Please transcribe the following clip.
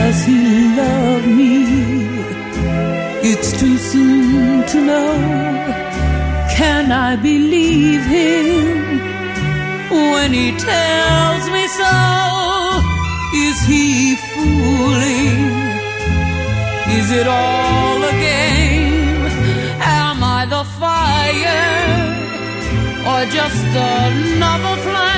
Does he love me? It's too soon to know. Can I believe him when he tells me so? Is he fooling? Is it all a game? Am I the fire or just another flame?